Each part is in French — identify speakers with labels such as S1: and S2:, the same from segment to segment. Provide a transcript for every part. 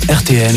S1: RTL,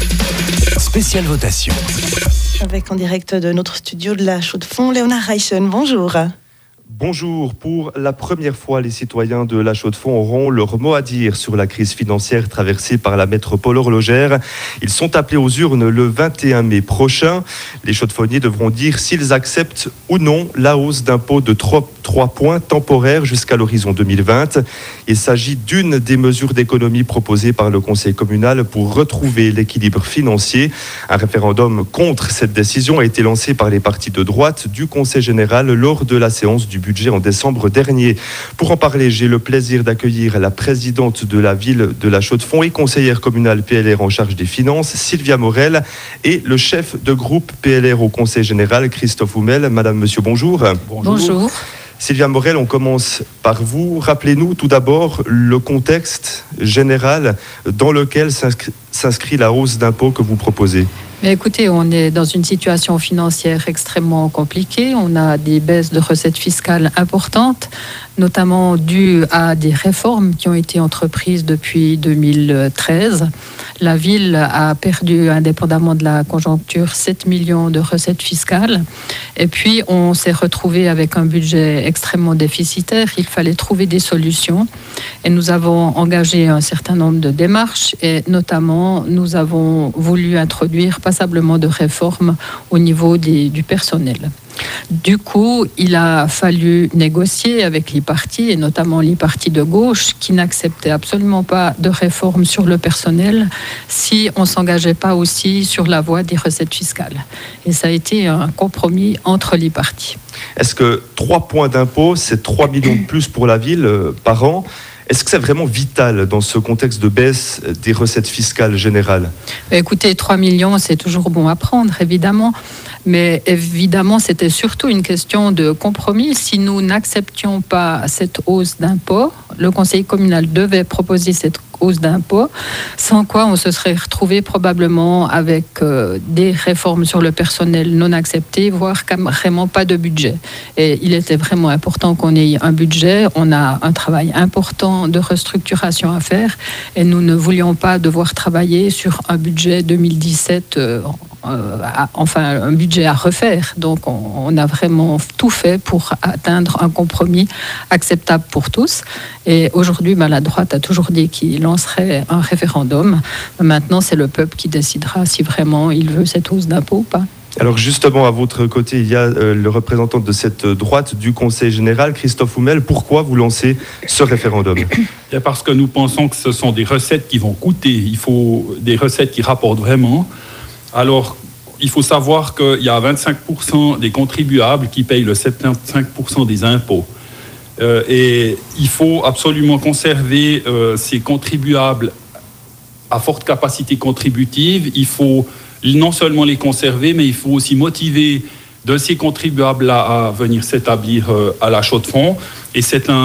S1: spéciale votation.
S2: Avec en direct de notre studio de la Chaux-de-Fonds, Léonard Reichen, bonjour.
S3: Bonjour. Pour la première fois, les citoyens de la Chaux-de-Fonds auront leur mot à dire sur la crise financière traversée par la métropole horlogère. Ils sont appelés aux urnes le 21 mai prochain. Les Chaux-de-Fonniers devront dire s'ils acceptent ou non la hausse d'impôt de 3 points temporaires jusqu'à l'horizon 2020. Il s'agit d'une des mesures d'économie proposées par le conseil communal pour retrouver l'équilibre financier. Un référendum contre cette décision a été lancé par les partis de droite du conseil général lors de la séance du budget en décembre dernier. Pour en parler, j'ai le plaisir d'accueillir la présidente de la ville de la Chaux-de-Fonds et conseillère communale PLR en charge des finances, Sylvia Morel, et le chef de groupe PLR au conseil général, Christophe Houmel. Madame, monsieur, bonjour.
S4: Bonjour.
S3: Sylvia Morel, on commence par vous. Rappelez-nous tout d'abord le contexte général dans lequel s'inscrit la hausse d'impôts que vous proposez.
S4: Mais écoutez, on est dans une situation financière extrêmement compliquée. On a des baisses de recettes fiscales importantes, notamment dues à des réformes qui ont été entreprises depuis 2013. La ville a perdu, indépendamment de la conjoncture, 7 millions de recettes fiscales. Et puis, on s'est retrouvé avec un budget extrêmement déficitaire. Il fallait trouver des solutions. Et nous avons engagé un certain nombre de démarches. Et notamment, nous avons voulu introduire passablement de réformes au niveau du personnel. Du coup, il a fallu négocier avec les partis, et notamment les partis de gauche, qui n'acceptaient absolument pas de réforme sur le personnel si on ne s'engageait pas aussi sur la voie des recettes fiscales. Et ça a été un compromis entre les partis.
S3: Est-ce que 3 points d'impôt, c'est 3 millions de plus pour la ville par an ? Est-ce que c'est vraiment vital dans ce contexte de baisse des recettes fiscales générales ?
S4: Écoutez, 3 millions, c'est toujours bon à prendre, évidemment. Mais évidemment, c'était surtout une question de compromis. Si nous n'acceptions pas cette hausse d'impôt, le conseil communal devait proposer cette hausse d'impôt, sans quoi on se serait retrouvé probablement avec des réformes sur le personnel non acceptées, voire carrément pas de budget. Et il était vraiment important qu'on ait un budget. On a un travail important de restructuration à faire et nous ne voulions pas devoir travailler sur un budget 2017 un budget à refaire. Donc on a vraiment tout fait pour atteindre un compromis acceptable pour tous. Et aujourd'hui, la droite a toujours dit qu'il lancerait un référendum. Maintenant, c'est le peuple qui décidera si vraiment il veut cette hausse d'impôt ou pas.
S3: Alors justement, à votre côté, il y a le représentant de cette droite du Conseil général, Christophe Houmel. Pourquoi vous lancez ce référendum ?
S5: Parce que nous pensons que ce sont des recettes qui vont coûter. Il faut des recettes qui rapportent vraiment. Alors, il faut savoir qu'il y a 25% des contribuables qui payent le 75% des impôts. Et il faut absolument conserver ces contribuables à forte capacité contributive. Il faut non seulement les conserver, mais il faut aussi motiver de ces contribuables-là à venir s'établir à la Chaux-de-Fonds. Et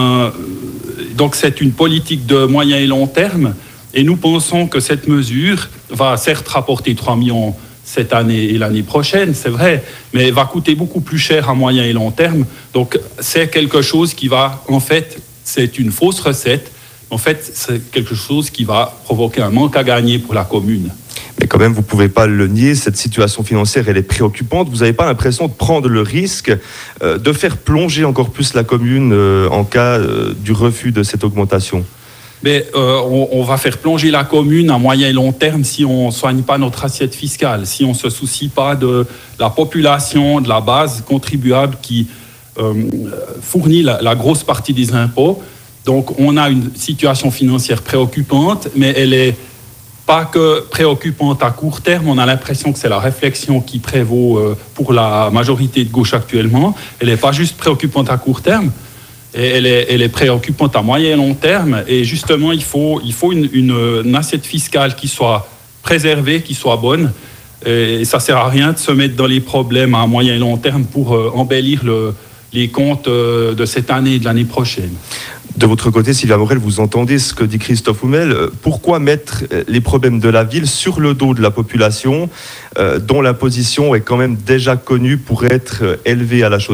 S5: donc c'est une politique de moyen et long terme. Et nous pensons que cette mesure va certes rapporter 3 millions cette année et l'année prochaine, c'est vrai, mais va coûter beaucoup plus cher à moyen et long terme. Donc c'est quelque chose qui va, en fait, c'est une fausse recette. En fait, c'est quelque chose qui va provoquer un manque à gagner pour la commune.
S3: Mais quand même, vous ne pouvez pas le nier, cette situation financière, elle est préoccupante. Vous n'avez pas l'impression de prendre le risque de faire plonger encore plus la commune en cas du refus de cette augmentation ?
S5: Mais on va faire plonger la commune à moyen et long terme si on ne soigne pas notre assiette fiscale, si on ne se soucie pas de la population, de la base contribuable qui fournit la grosse partie des impôts. Donc on a une situation financière préoccupante, mais elle n'est pas que préoccupante à court terme. On a l'impression que c'est la réflexion qui prévaut pour la majorité de gauche actuellement. Elle n'est pas juste préoccupante à court terme. Et elle est préoccupante à moyen et long terme. Et justement, il faut une assiette fiscale qui soit préservée, qui soit bonne. Et ça ne sert à rien de se mettre dans les problèmes à moyen et long terme pour embellir les comptes de cette année et de l'année prochaine.
S3: De votre côté, Sylvia Morel, vous entendez ce que dit Christophe Houmel. Pourquoi mettre les problèmes de la ville sur le dos de la population dont la position est quand même déjà connue pour être élevée à la Chaux-de-Fonds ?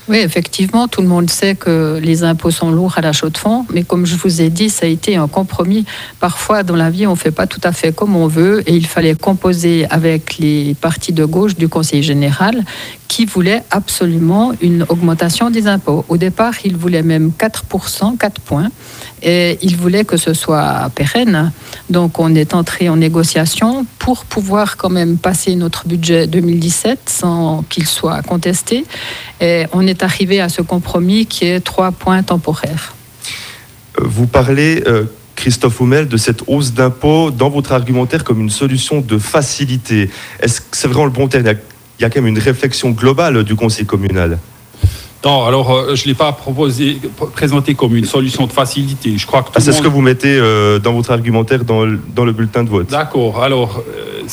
S4: Oui, effectivement, tout le monde sait que les impôts sont lourds à la Chaux-de-Fonds, mais comme je vous ai dit, ça a été un compromis. Parfois, dans la vie, on ne fait pas tout à fait comme on veut, et il fallait composer avec les partis de gauche du Conseil général qui voulaient absolument une augmentation des impôts. Au départ, ils voulaient même 4%, 4 points, et ils voulaient que ce soit pérenne. Donc, on est entré en négociation pour pouvoir quand même passer notre budget 2017 sans qu'il soit contesté. Et on est arrivé à ce compromis qui est 3 points temporaires.
S3: Vous parlez, Christophe Houmel, de cette hausse d'impôts dans votre argumentaire comme une solution de facilité. Est-ce que c'est vraiment le bon terme ? Il y a quand même une réflexion globale du Conseil communal.
S5: Non, alors je ne l'ai pas présenté comme une solution de facilité. Je crois que
S3: c'est ce que vous mettez dans votre argumentaire dans le bulletin de vote.
S5: D'accord. Alors,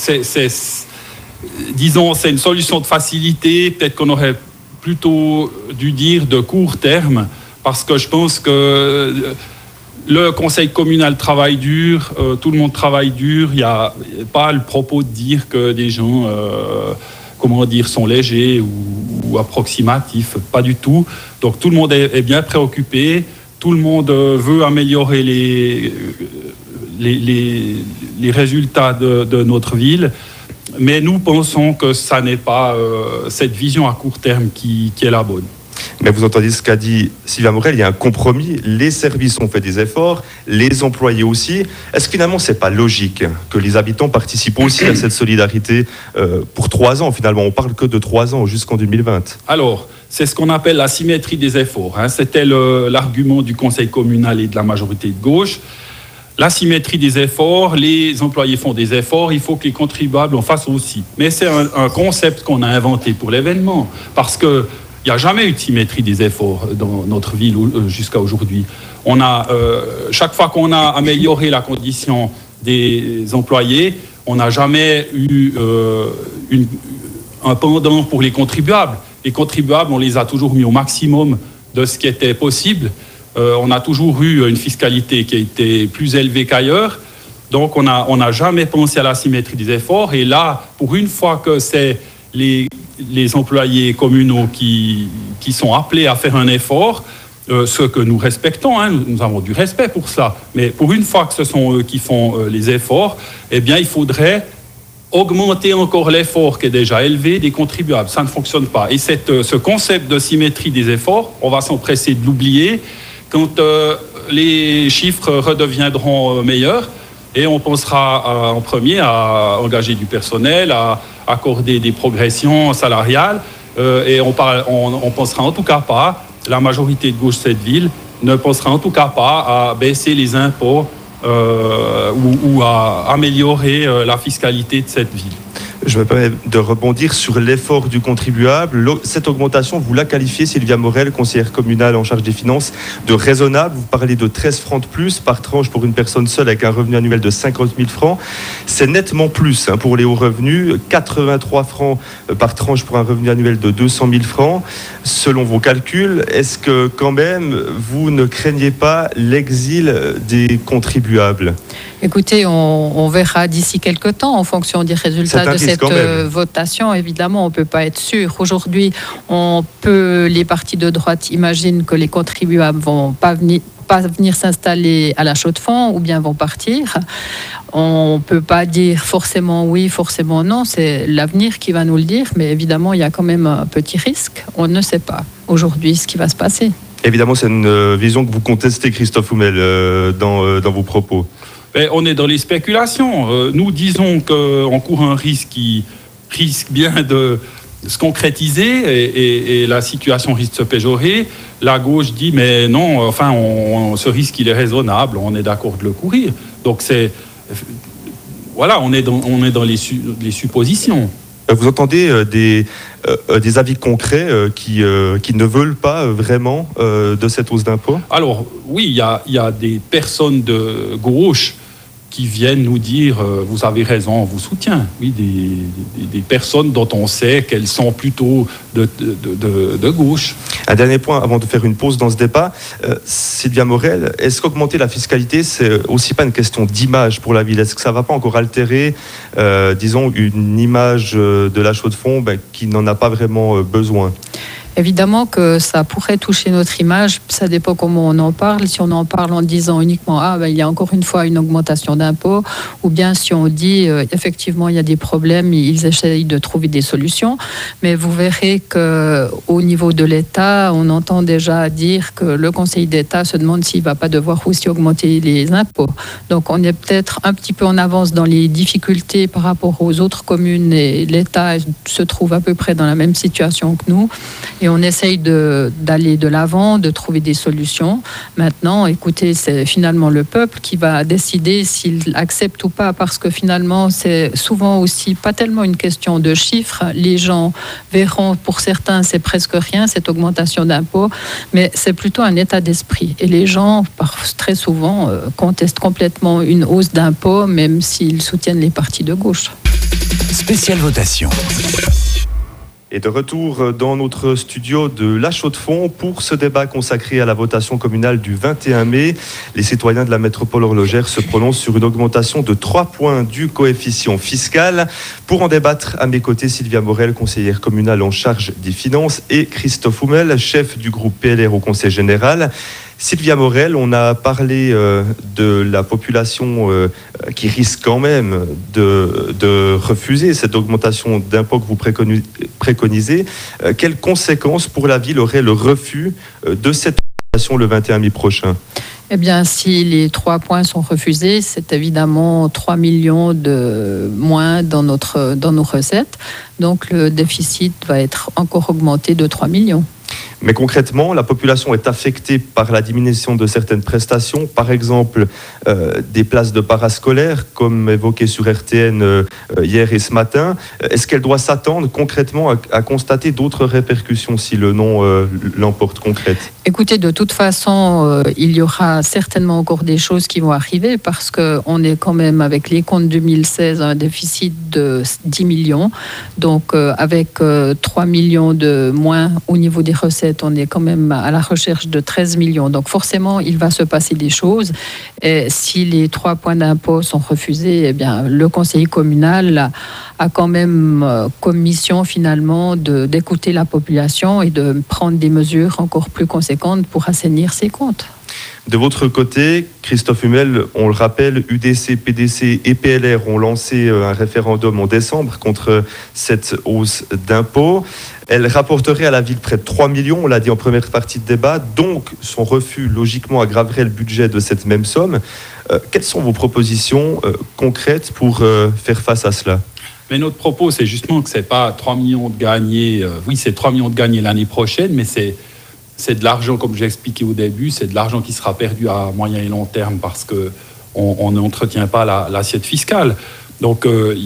S5: disons, c'est une solution de facilité. Peut-être qu'on aurait plutôt dû dire de court terme, parce que je pense que le conseil communal travaille dur, tout le monde travaille dur. Il n'y a pas le propos de dire que des gens, sont légers ou approximatifs, pas du tout. Donc tout le monde est bien préoccupé, tout le monde veut améliorer les résultats de notre ville. Mais nous pensons que ça n'est pas cette vision à court terme qui est la bonne.
S3: Mais vous entendez ce qu'a dit Sylvia Morel, il y a un compromis, les services ont fait des efforts, les employés aussi. Est-ce que finalement c'est pas logique que les habitants participent aussi à cette solidarité pour 3 ans finalement? On parle que de 3 ans jusqu'en 2020.
S5: Alors, c'est ce qu'on appelle la symétrie des efforts. C'était l'argument du conseil communal et de la majorité de gauche. La symétrie des efforts, les employés font des efforts, il faut que les contribuables en fassent aussi. Mais c'est un concept qu'on a inventé pour l'événement, parce qu'il n'y a jamais eu de symétrie des efforts dans notre ville jusqu'à aujourd'hui. Chaque fois qu'on a amélioré la condition des employés, on n'a jamais eu un pendant pour les contribuables. Les contribuables, on les a toujours mis au maximum de ce qui était possible. On a toujours eu une fiscalité qui a été plus élevée qu'ailleurs. Donc, on n'a jamais pensé à la symétrie des efforts. Et là, pour une fois que c'est les employés communaux qui sont appelés à faire un effort, ce que nous respectons, nous avons du respect pour ça. Mais pour une fois que ce sont eux qui font les efforts, eh bien, il faudrait augmenter encore l'effort qui est déjà élevé des contribuables. Ça ne fonctionne pas. Et ce concept de symétrie des efforts, on va s'empresser de l'oublier quand les chiffres redeviendront meilleurs, et on pensera en premier à engager du personnel, à accorder des progressions salariales, et on pensera en tout cas pas, la majorité de gauche de cette ville ne pensera en tout cas pas à baisser les impôts ou à améliorer la fiscalité de cette ville.
S3: Je me permets de rebondir sur l'effort du contribuable. Cette augmentation, vous la qualifiez, Sylvia Morel, conseillère communale en charge des finances, de raisonnable. Vous parlez de 13 francs de plus par tranche pour une personne seule avec un revenu annuel de 50 000 francs. C'est nettement plus pour les hauts revenus. 83 francs par tranche pour un revenu annuel de 200 000 francs. Selon vos calculs, est-ce que quand même vous ne craignez pas l'exil des contribuables ?
S4: Écoutez, on verra d'ici quelques temps en fonction des résultats de cette votation. Évidemment, on ne peut pas être sûr. Aujourd'hui, les partis de droite imaginent que les contribuables ne vont pas venir s'installer à la Chaux-de-Fonds ou bien vont partir. On ne peut pas dire forcément oui, forcément non. C'est l'avenir qui va nous le dire. Mais évidemment, il y a quand même un petit risque. On ne sait pas aujourd'hui ce qui va se passer.
S3: Évidemment, c'est une vision que vous contestez, Christophe Houmel, dans vos propos.
S5: On est dans les spéculations. Nous disons qu'on court un risque qui risque bien de se concrétiser et la situation risque de se péjorer. La gauche dit mais non, ce risque il est raisonnable, on est d'accord de le courir. Donc on est dans les suppositions.
S3: Vous entendez des avis concrets qui ne veulent pas vraiment de cette hausse d'impôt ?
S5: Alors oui, il y a des personnes de gauche qui viennent nous dire vous avez raison, on vous soutient. Oui, des personnes dont on sait qu'elles sont plutôt de gauche.
S3: Un dernier point avant de faire une pause dans ce débat. Sylvia Morel, est-ce qu'augmenter la fiscalité, c'est aussi pas une question d'image pour la ville ? Est-ce que ça ne va pas encore altérer, disons, une image de la Chaux-de-Fonds qui n'en a pas vraiment besoin ?
S4: Évidemment que ça pourrait toucher notre image, ça dépend comment on en parle. Si on en parle en disant uniquement il y a encore une fois une augmentation d'impôts, ou bien si on dit effectivement il y a des problèmes, ils essayent de trouver des solutions. Mais vous verrez qu'au niveau de l'État, on entend déjà dire que le Conseil d'État se demande s'il ne va pas devoir aussi augmenter les impôts. Donc on est peut-être un petit peu en avance dans les difficultés par rapport aux autres communes, et l'État se trouve à peu près dans la même situation que nous. Et on essaye d'aller de l'avant, de trouver des solutions. Maintenant, écoutez, c'est finalement le peuple qui va décider s'il accepte ou pas, parce que finalement, c'est souvent aussi pas tellement une question de chiffres. Les gens verront, pour certains, c'est presque rien, cette augmentation d'impôts, mais c'est plutôt un état d'esprit. Et les gens, très souvent, contestent complètement une hausse d'impôts, même s'ils soutiennent les partis de gauche.
S1: Spéciale votation.
S3: Et de retour dans notre studio de La Chaux-de-Fonds pour ce débat consacré à la votation communale du 21 mai. Les citoyens de la métropole horlogère se prononcent sur une augmentation de 3 points du coefficient fiscal. Pour en débattre, à mes côtés, Sylvia Morel, conseillère communale en charge des finances, et Christophe Houmel, chef du groupe PLR au Conseil général. Sylvia Morel, on a parlé de la population qui risque quand même de refuser cette augmentation d'impôts que vous préconisez. Quelles conséquences pour la ville aurait le refus de cette augmentation le 21 mai prochain ?
S4: Eh bien, si les 3 points sont refusés, c'est évidemment 3 millions de moins dans nos recettes. Donc, le déficit va être encore augmenté de 3 millions.
S3: Mais concrètement, la population est affectée par la diminution de certaines prestations, par exemple des places de parascolaires, comme évoqué sur RTN hier et ce matin. Est-ce qu'elle doit s'attendre concrètement à constater d'autres répercussions si le non l'emporte concrète ?
S4: Écoutez, de toute façon, il y aura certainement encore des choses qui vont arriver, parce qu'on est quand même, avec les comptes 2016, un déficit de 10 millions. Donc, avec 3 millions de moins au niveau des recettes, on est quand même à la recherche de 13 millions. Donc forcément, il va se passer des choses. Et si les 3 points d'impôt sont refusés, eh bien, le conseil communal a quand même comme mission finalement d'écouter la population et de prendre des mesures encore plus conséquentes pour assainir ses comptes.
S3: De votre côté, Christophe Hummel, on le rappelle, UDC, PDC et PLR ont lancé un référendum en décembre contre cette hausse d'impôts. Elle rapporterait à la ville près de 3 millions, on l'a dit en première partie de débat, donc son refus logiquement aggraverait le budget de cette même somme. Quelles sont vos propositions concrètes pour faire face à cela ?
S5: Mais notre propos, c'est justement que ce n'est pas 3 millions de gagnés, oui c'est 3 millions de gagnés l'année prochaine, mais c'est de l'argent, comme j'ai expliqué au début, c'est de l'argent qui sera perdu à moyen et long terme parce qu'on n'entretient pas l'assiette fiscale. Donc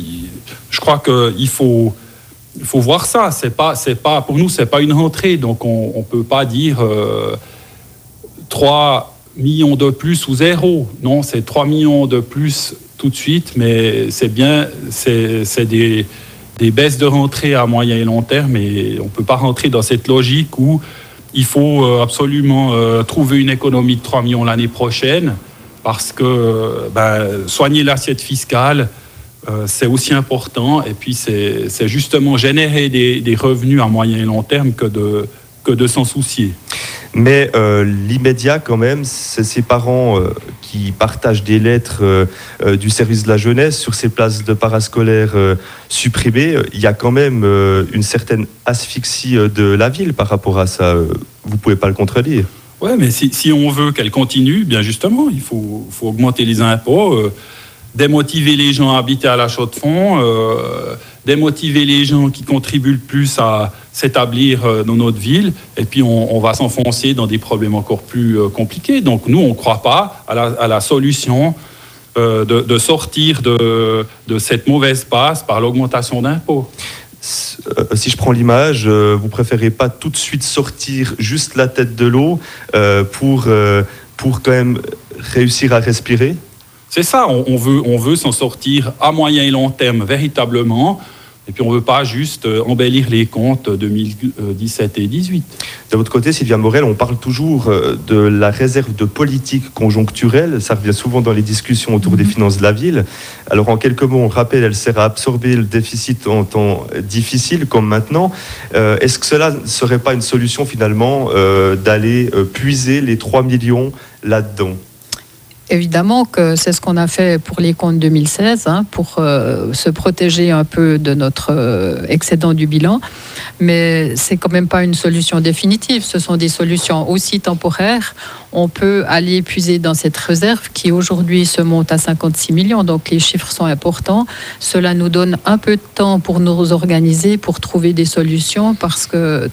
S5: je crois qu'il faut voir ça. C'est pas, pour nous, c'est pas une rentrée. Donc on ne peut pas dire 3 millions de plus ou zéro. Non, c'est 3 millions de plus tout de suite, mais c'est des baisses de rentrée à moyen et long terme, et on ne peut pas rentrer dans cette logique où il faut absolument trouver une économie de 3 millions l'année prochaine, parce que soigner l'assiette fiscale, c'est aussi important, et puis c'est justement générer des revenus à moyen et long terme que de s'en soucier.
S3: Mais l'immédiat quand même, c'est ces parents qui partagent des lettres du service de la jeunesse sur ces places de parascolaires supprimées. Il y a quand même une certaine asphyxie de la ville par rapport à ça. Vous ne pouvez pas le contredire.
S5: Oui, mais si on veut qu'elle continue, bien justement, il faut augmenter les impôts, démotiver les gens à habiter à la Chaux-de-Fonds, démotiver les gens qui contribuent le plus à s'établir dans notre ville, et puis on va s'enfoncer dans des problèmes encore plus compliqués. Donc nous, on ne croit pas à la solution de sortir de cette mauvaise passe par l'augmentation d'impôts.
S3: Si je prends l'image, vous préférez pas tout de suite sortir juste la tête de l'eau pour quand même réussir à respirer ?
S5: C'est ça, on veut s'en sortir à moyen et long terme véritablement. Et puis on ne veut pas juste embellir les comptes 2017 et 2018.
S3: De votre côté, Sylvia Morel, on parle toujours de la réserve de politique conjoncturelle. Ça revient souvent dans les discussions autour des finances de la ville. Alors en quelques mots, on rappelle, elle sert à absorber le déficit en temps difficile comme maintenant. Est-ce que cela ne serait pas une solution finalement d'aller puiser les 3 millions là-dedans ?
S4: Évidemment que c'est ce qu'on a fait pour les comptes 2016, pour se protéger un peu de notre excédent du bilan. Mais c'est quand même pas une solution définitive. Ce sont des solutions aussi temporaires. On peut aller puiser dans cette réserve qui aujourd'hui se monte à 56 millions. Donc les chiffres sont importants. Cela nous donne un peu de temps pour nous organiser, pour trouver des solutions, parce que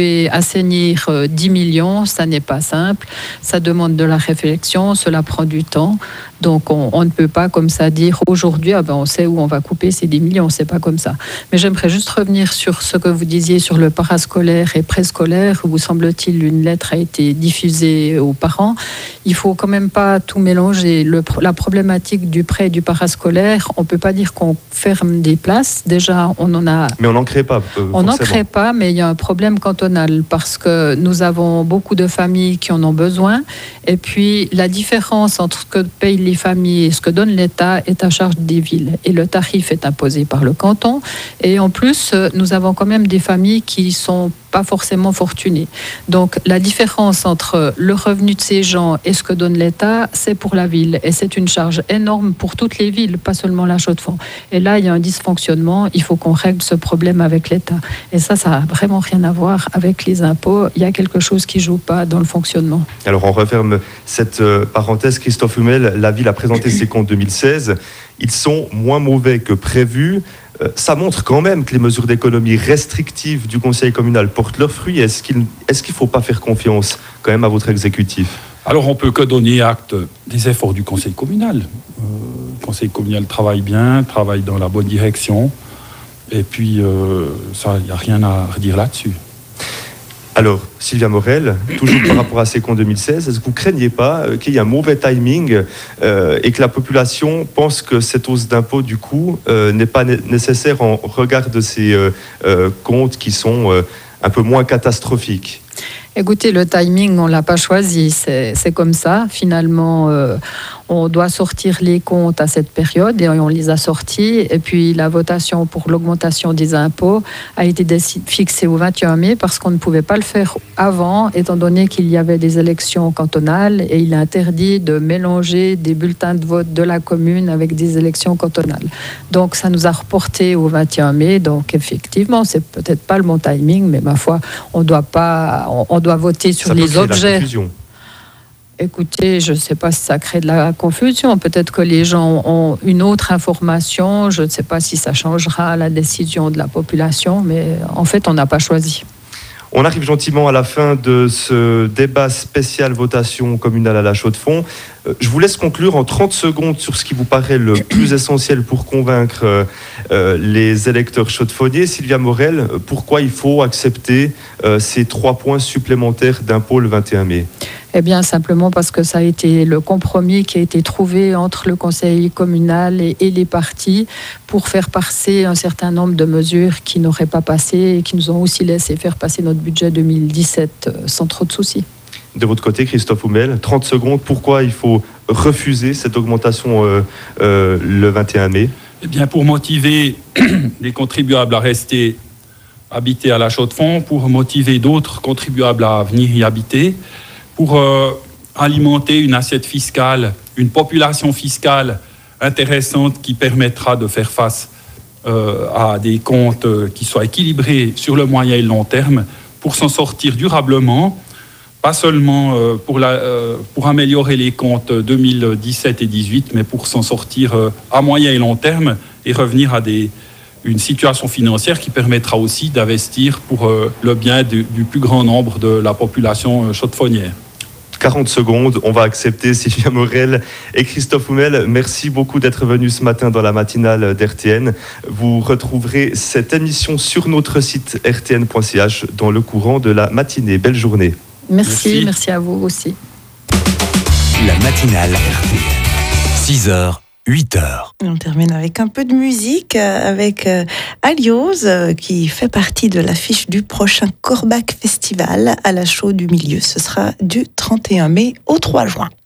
S4: assainir 10 millions, ça n'est pas simple. Ça demande de la réflexion, cela prend du temps. Donc on ne peut pas comme ça dire aujourd'hui, on sait où on va couper ces 10 millions, c'est pas comme ça. Mais j'aimerais juste revenir sur ce que vous disiez sur le parascolaire et préscolaire, où semble-t-il une lettre a été diffusée aux parents. Il faut quand même pas tout mélanger. La problématique du prêt et du parascolaire, on peut pas dire qu'on ferme des places. Déjà, on en a...
S3: Mais on n'en crée pas.
S4: On n'en crée pas, mais il y a un problème cantonal parce que nous avons beaucoup de familles qui en ont besoin. Et puis, la différence entre ce que payent les familles et ce que donne l'État est à charge des villes. Et le tarif est imposé par le canton. Et en plus, nous avons quand même des familles qui sont pas forcément fortunés. Donc la différence entre le revenu de ces gens et ce que donne l'État, c'est pour la ville. Et c'est une charge énorme pour toutes les villes, pas seulement la Chaux-de-Fonds. Et là, il y a un dysfonctionnement. Il faut qu'on règle ce problème avec l'État. Et ça n'a vraiment rien à voir avec les impôts. Il y a quelque chose qui ne joue pas dans le fonctionnement.
S3: Alors on referme cette parenthèse. Christophe Hummel, la ville a présenté ses comptes 2016. Ils sont moins mauvais que prévu. Ça montre quand même que les mesures d'économie restrictives du conseil communal portent leurs fruits. Est-ce qu'il ne faut pas faire confiance quand même à votre exécutif ?
S5: Alors on peut que donner acte des efforts du conseil communal. Le conseil communal travaille bien, travaille dans la bonne direction. Et puis, il n'y a rien à redire là-dessus.
S3: Alors, Sylvia Morel, toujours par rapport à ces comptes 2016, est-ce que vous ne craignez pas qu'il y ait un mauvais timing et que la population pense que cette hausse d'impôt, du coup, n'est pas nécessaire en regard de ces comptes qui sont un peu moins catastrophiques ?
S4: Écoutez, le timing, on ne l'a pas choisi. C'est comme ça. Finalement, on doit sortir les comptes à cette période et on les a sortis. Et puis, la votation pour l'augmentation des impôts a été fixée au 21 mai parce qu'on ne pouvait pas le faire avant, étant donné qu'il y avait des élections cantonales et il est interdit de mélanger des bulletins de vote de la commune avec des élections cantonales. Donc, ça nous a reporté au 21 mai. Donc, effectivement, c'est peut-être pas le bon timing, mais ma foi, on doit voter sur les objets. Écoutez, je ne sais pas si ça crée de la confusion. Peut-être que les gens ont une autre information. Je ne sais pas si ça changera la décision de la population, mais en fait, on n'a pas choisi.
S3: On arrive gentiment à la fin de ce débat spécial votation communale à la Chaux-de-Fonds. Je vous laisse conclure en 30 secondes sur ce qui vous paraît le plus essentiel pour convaincre les électeurs chaux-de-fonniers. Sylvia Morel, pourquoi il faut accepter ces 3 points supplémentaires d'impôt le 21 mai ?
S4: Eh bien, simplement parce que ça a été le compromis qui a été trouvé entre le conseil communal et les partis pour faire passer un certain nombre de mesures qui n'auraient pas passé et qui nous ont aussi laissé faire passer notre budget 2017 sans trop de soucis.
S3: De votre côté, Christophe Hummel, 30 secondes, pourquoi il faut refuser cette augmentation le 21 mai ?
S5: Eh bien, pour motiver les contribuables à rester habités à la Chaux-de-Fonds, pour motiver d'autres contribuables à venir y habiter, pour alimenter une assiette fiscale, une population fiscale intéressante qui permettra de faire face à des comptes qui soient équilibrés sur le moyen et le long terme pour s'en sortir durablement, pas seulement pour améliorer les comptes 2017 et 2018, mais pour s'en sortir à moyen et long terme et revenir à une situation financière qui permettra aussi d'investir pour le bien du plus grand nombre de la population chaux-de-fonnière.
S3: 40 secondes, on va accepter Sylvia Morel et Christophe Hummel. Merci beaucoup d'être venus ce matin dans la matinale d'RTN. Vous retrouverez cette émission sur notre site rtn.ch dans le courant de la matinée. Belle journée.
S4: Merci à vous aussi.
S1: La matinale RTN, 6h. 8h.
S2: On termine avec un peu de musique, avec Alios, qui fait partie de l'affiche du prochain Corbach Festival à la Chaux du Milieu. Ce sera du 31 mai au 3 juin.